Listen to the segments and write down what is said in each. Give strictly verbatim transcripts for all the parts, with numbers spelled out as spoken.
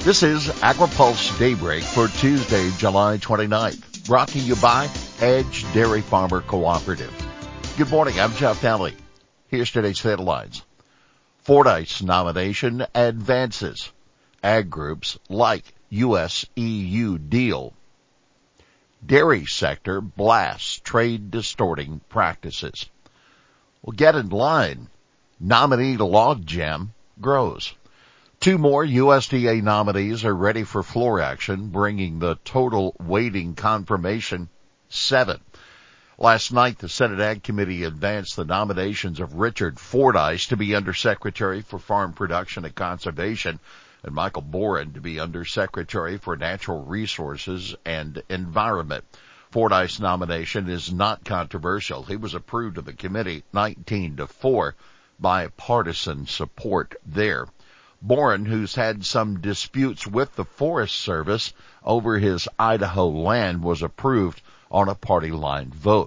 This is AgriPulse Daybreak for Tuesday, July twenty-ninth, brought to you by Edge Dairy Farmer Cooperative. Good morning, I'm Jeff Daly. Here's today's headlines. Fordyce nomination advances. Ag groups like U S E U deal. Dairy sector blasts trade distorting practices. Well, get in line. Nominee logjam grows. Two more U S D A nominees are ready for floor action, bringing the total waiting confirmation seven. Last night, the Senate Ag Committee advanced the nominations of Richard Fordyce to be Undersecretary for Farm Production and Conservation and Michael Boren to be Undersecretary for Natural Resources and Environment. Fordyce's nomination is not controversial. He was approved of the committee nineteen to four by partisan support there. Boren, who's had some disputes with the Forest Service over his Idaho land, was approved on a party line vote.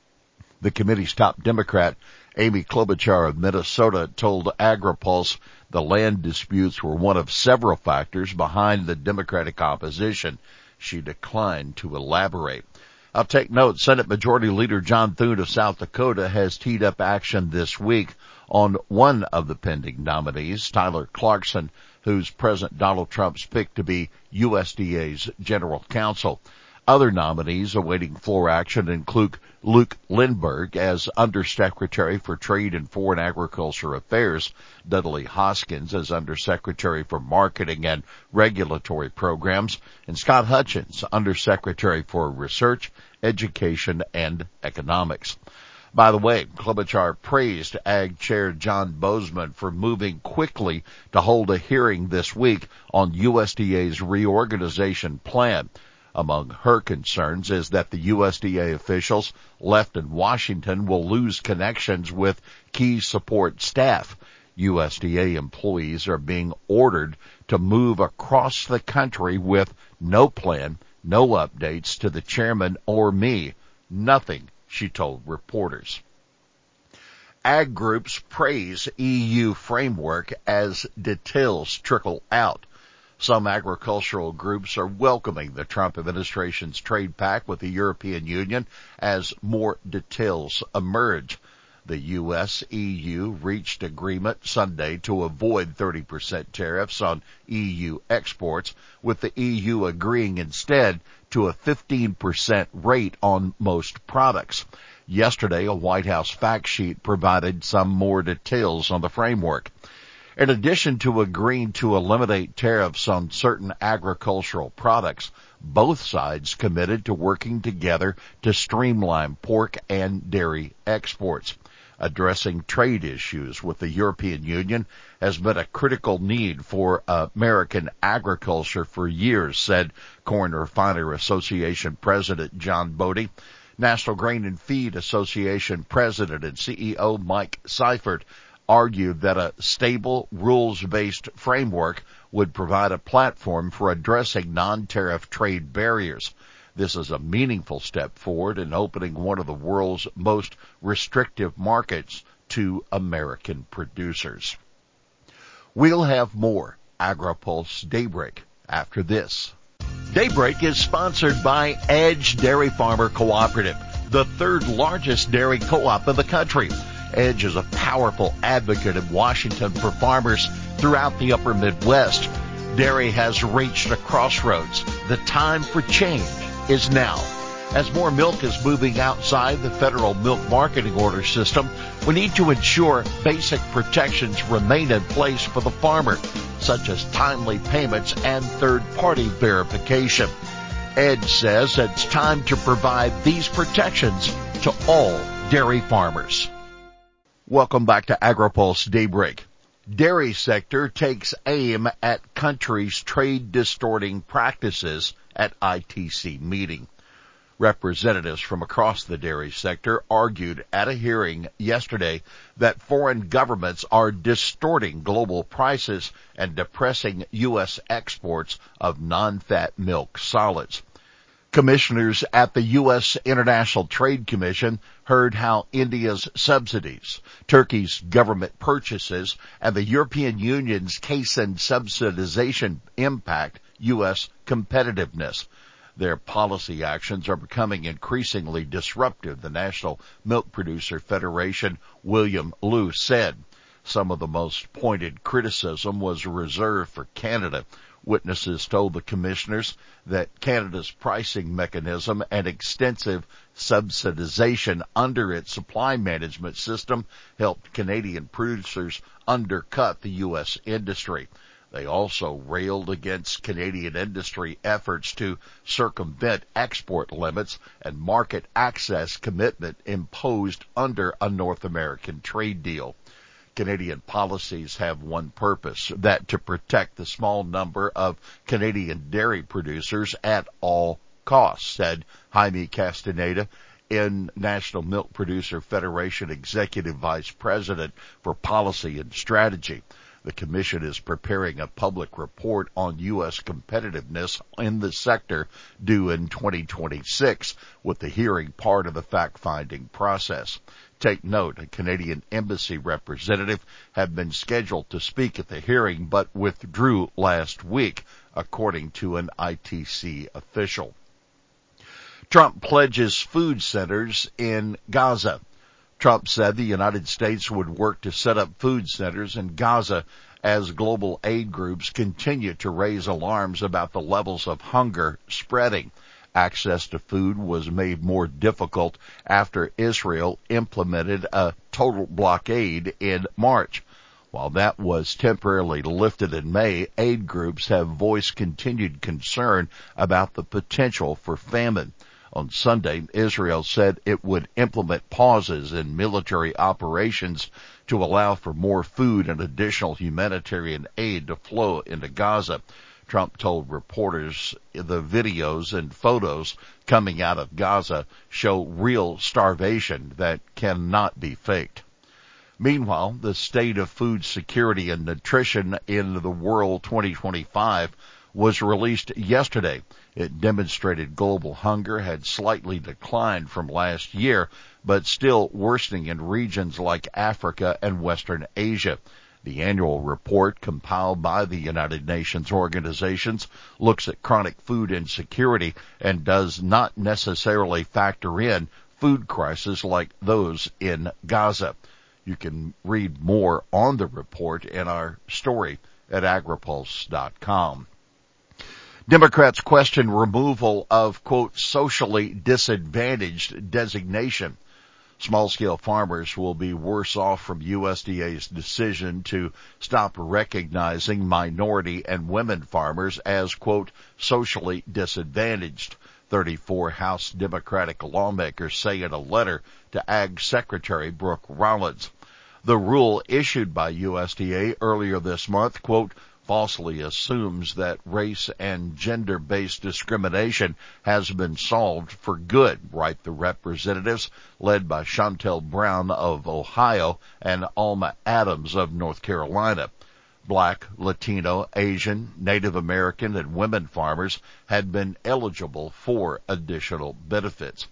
The committee's top Democrat, Amy Klobuchar of Minnesota, told AgriPulse the land disputes were one of several factors behind the Democratic opposition. She declined to elaborate. I'll take note, Senate Majority Leader John Thune of South Dakota has teed up action this week on one of the pending nominees, Tyler Clarkson, who's President Donald Trump's pick to be U S D A's general counsel. Other nominees awaiting floor action include Luke Lindberg as Undersecretary for Trade and Foreign Agriculture Affairs, Dudley Hoskins as Undersecretary for Marketing and Regulatory Programs, and Scott Hutchins, Undersecretary for Research, Education, and Economics. By the way, Klobuchar praised Ag Chair John Bozeman for moving quickly to hold a hearing this week on U S D A's reorganization plan. Among her concerns is that the U S D A officials left in Washington will lose connections with key support staff. U S D A employees are being ordered to move across the country with no plan, no updates to the chairman or me. Nothing, she told reporters. Ag groups praise E U framework as details trickle out. Some agricultural groups are welcoming the Trump administration's trade pact with the European Union as more details emerge. The U S E U reached agreement Sunday to avoid thirty percent tariffs on E U exports, with the E U agreeing instead to a fifteen percent rate on most products. Yesterday, a White House fact sheet provided some more details on the framework. In addition to agreeing to eliminate tariffs on certain agricultural products, both sides committed to working together to streamline pork and dairy exports. Addressing trade issues with the European Union has been a critical need for American agriculture for years, said Corn Refiner Association President John Bodie. National Grain and Feed Association President and C E O Mike Seifert argued that a stable, rules-based framework would provide a platform for addressing non-tariff trade barriers. This is a meaningful step forward in opening one of the world's most restrictive markets to American producers. We'll have more AgriPulse Daybreak after this. Daybreak is sponsored by Edge Dairy Farmer Cooperative, the third largest dairy co-op in the country. Edge is a powerful advocate in Washington for farmers throughout the upper Midwest. Dairy has reached a crossroads. The time for change is now. As more milk is moving outside the federal milk marketing order system, we need to ensure basic protections remain in place for the farmer, such as timely payments and third-party verification. Edge says it's time to provide these protections to all dairy farmers. Welcome back to AgriPulse Daybreak. Dairy sector takes aim at country's trade distorting practices at I T C meeting. Representatives from across the dairy sector argued at a hearing yesterday that foreign governments are distorting global prices and depressing U S exports of non-fat milk solids. Commissioners at the U S International Trade Commission heard how India's subsidies, Turkey's government purchases, and the European Union's casein subsidization impact U S competitiveness. Their policy actions are becoming increasingly disruptive, the National Milk Producer Federation, William Liu, said. Some of the most pointed criticism was reserved for Canada. Witnesses told the commissioners that Canada's pricing mechanism and extensive subsidization under its supply management system helped Canadian producers undercut the U S industry. They also railed against Canadian industry efforts to circumvent export limits and market access commitment imposed under a North American trade deal. Canadian policies have one purpose, that to protect the small number of Canadian dairy producers at all costs, said Jaime Castaneda, in National Milk Producer Federation Executive Vice President for Policy and Strategy. The Commission is preparing a public report on U S competitiveness in the sector due in twenty twenty-six, with the hearing part of the fact-finding process. Take note, a Canadian embassy representative had been scheduled to speak at the hearing but withdrew last week, according to an I T C official. Trump pledges food centers in Gaza. Trump said the United States would work to set up food centers in Gaza as global aid groups continue to raise alarms about the levels of hunger spreading. Access to food was made more difficult after Israel implemented a total blockade in March. While that was temporarily lifted in May, aid groups have voiced continued concern about the potential for famine. On Sunday, Israel said it would implement pauses in military operations to allow for more food and additional humanitarian aid to flow into Gaza. Trump told reporters the videos and photos coming out of Gaza show real starvation that cannot be faked. Meanwhile, the State of Food Security and Nutrition in the World twenty twenty-five was released yesterday. It demonstrated global hunger had slightly declined from last year, but still worsening in regions like Africa and Western Asia. The annual report, compiled by the United Nations organizations, looks at chronic food insecurity and does not necessarily factor in food crises like those in Gaza. You can read more on the report in our story at agripulse dot com. Democrats question removal of, quote, socially disadvantaged designation. Small-scale farmers will be worse off from U S D A's decision to stop recognizing minority and women farmers as, quote, socially disadvantaged. thirty-four House Democratic lawmakers say in a letter to Ag Secretary Brooke Rollins. The rule issued by U S D A earlier this month, quote, falsely assumes that race and gender-based discrimination has been solved for good, write the representatives led by Shontel Brown of Ohio and Alma Adams of North Carolina. Black, Latino, Asian, Native American, and women farmers had been eligible for additional benefits.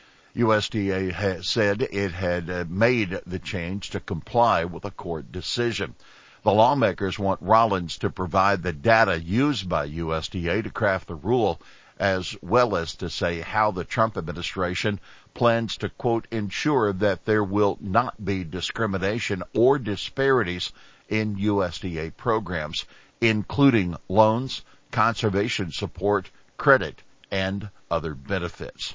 U S D A has said it had made the change to comply with a court decision. The lawmakers want Rollins to provide the data used by U S D A to craft the rule, as well as to say how the Trump administration plans to, quote, ensure that there will not be discrimination or disparities in U S D A programs, including loans, conservation support, credit, and other benefits.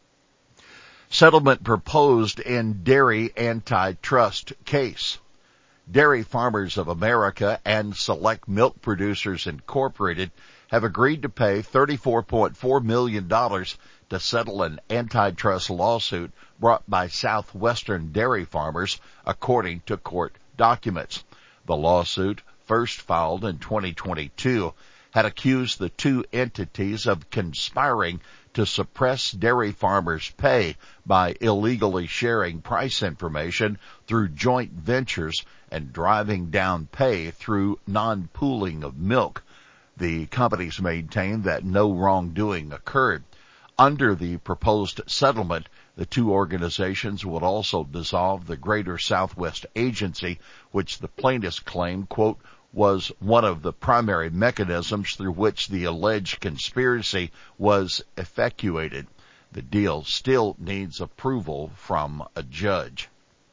Settlement proposed in dairy antitrust case. Dairy Farmers of America and Select Milk Producers Incorporated have agreed to pay thirty-four point four million dollars to settle an antitrust lawsuit brought by Southwestern dairy farmers, according to court documents. The lawsuit, first filed in twenty twenty-two, had accused the two entities of conspiring to suppress dairy farmers' pay by illegally sharing price information through joint ventures and driving down pay through non-pooling of milk. The companies maintained that no wrongdoing occurred. Under the proposed settlement, the two organizations would also dissolve the Greater Southwest Agency, which the plaintiffs claimed, quote, was one of the primary mechanisms through which the alleged conspiracy was effectuated. The deal still needs approval from a judge.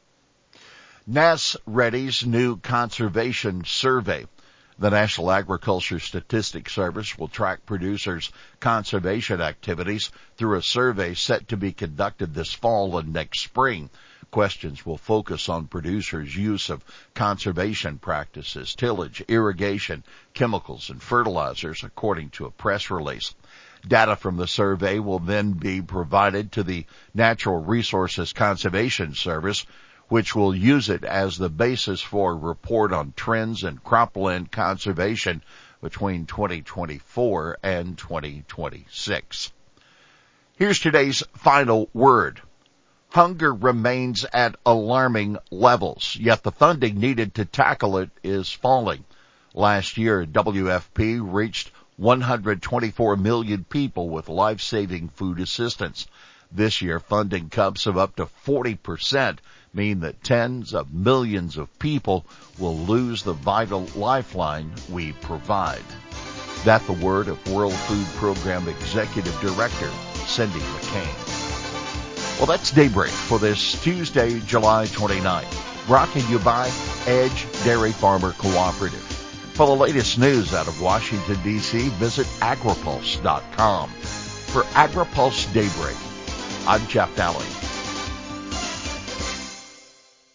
NASREADY's new conservation survey. The National Agriculture Statistics Service will track producers' conservation activities through a survey set to be conducted this fall and next spring. Questions will focus on producers' use of conservation practices, tillage, irrigation, chemicals, and fertilizers, according to a press release. Data from the survey will then be provided to the Natural Resources Conservation Service, which will use it as the basis for a report on trends in cropland conservation between twenty twenty-four and twenty twenty-six. Here's today's final word. Hunger remains at alarming levels, yet the funding needed to tackle it is falling. Last year, W F P reached one hundred twenty-four million people with life-saving food assistance. This year, funding cuts of up to forty percent mean that tens of millions of people will lose the vital lifeline we provide. That the word of World Food Program Executive Director Cindy McCain. Well, that's Daybreak for this Tuesday, July twenty-ninth. Brought to you by Edge Dairy Farmer Cooperative. For the latest news out of Washington, D C, visit agripulse dot com. For AgriPulse Daybreak, I'm Jeff Daly.